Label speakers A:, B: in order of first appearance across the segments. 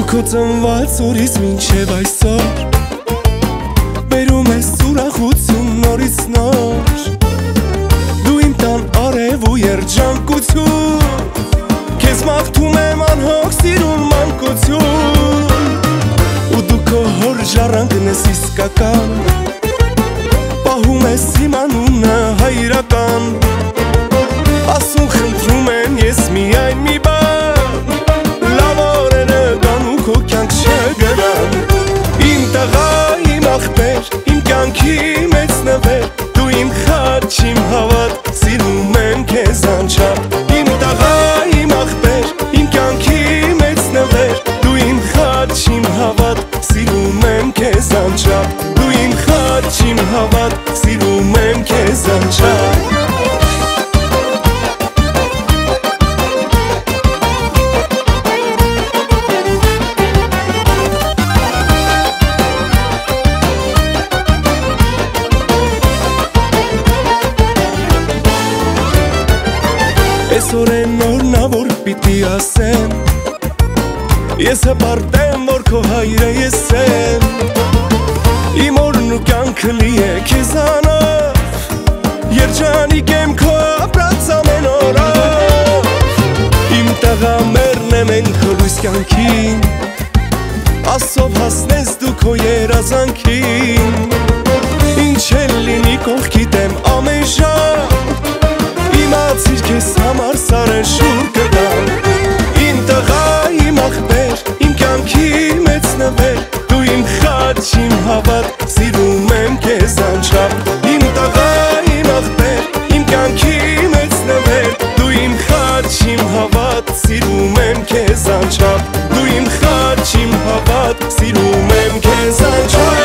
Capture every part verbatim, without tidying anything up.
A: Քո ծնված օրից մինչև այսօր բերում ես ուրախություն նորից նոր Դու իմ տան արև ու երջանկություն Քեզ մաղթում եմ անհոգ սիրուն մանկություն Ու դու քո հոր ժառանգն ես իսկական Պահում ես իմ անունը հայրական Ասում խնդրում եմ ես միայն մի բան Լավ օրերը գան ու քո կյանք չգնան Իմ տղա, իմ աղբեր, իմ կյանքի մեծ նվեր Դու իմ խաչ, իմ հավատ, սիրում եմ քեզ անչափ Իմ տղա, իմ աղբեր, իմ կյանքի մեծ նվեր Դու իմ խաչ, իմ հավատ, սիրում եմ քեզ անչափ Դու իմ խաչ, իմ հավատ, սիրում եմ քեզ անչափ Այսօր է նորնա որ պիտի ասեմ Ես հպարտեմ որ քո հայրը ես եմ Իմ օրն ու կյանքը լի է քեզանով Երջանիկ եմ քո ապրած ամեն օրով Իմ տղա մեռնեմ են քո լույս կյանքին Ասով հասնես դու քո երազանքին Ինչ էլ լինի կողքիդ եմ ամեն ժամ Իմացիր քեզ համար սարը շուր կգամ Իմ տղա, իմ աղբեր, իմ կյանքի մեծ նվեր Դու իմ խաչ, իմ հավատ, սիրում եմ քեզ անչափ Իմ տղա, իմ աղբեր, իմ կյանքի մեծ նվեր Դու իմ խաչ, իմ հավատ, սիրում եմ քեզ անչափ Դու իմ խաչ, իմ հավատ, սիրում եմ քեզ անչափ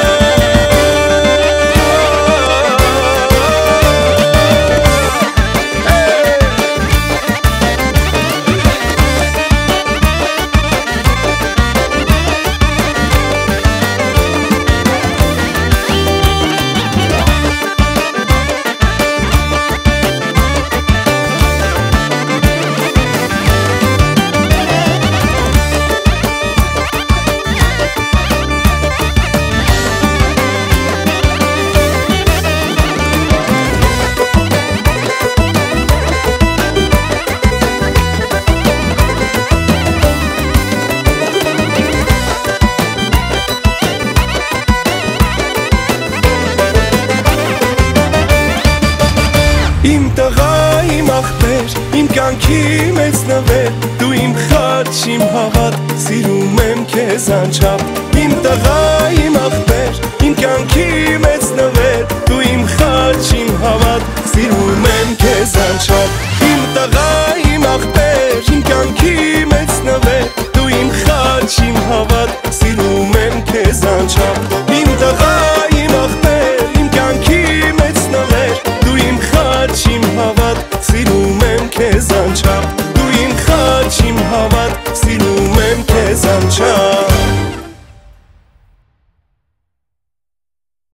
A: Իմ տղա, իմ աղբեր, իմ կյանքի մեծ նվեր Դու իմ խաչ, իմ հավատ, սիրում եմ քեզ անչափ Իմ տղա, իմ աղբեր, իմ կյանքի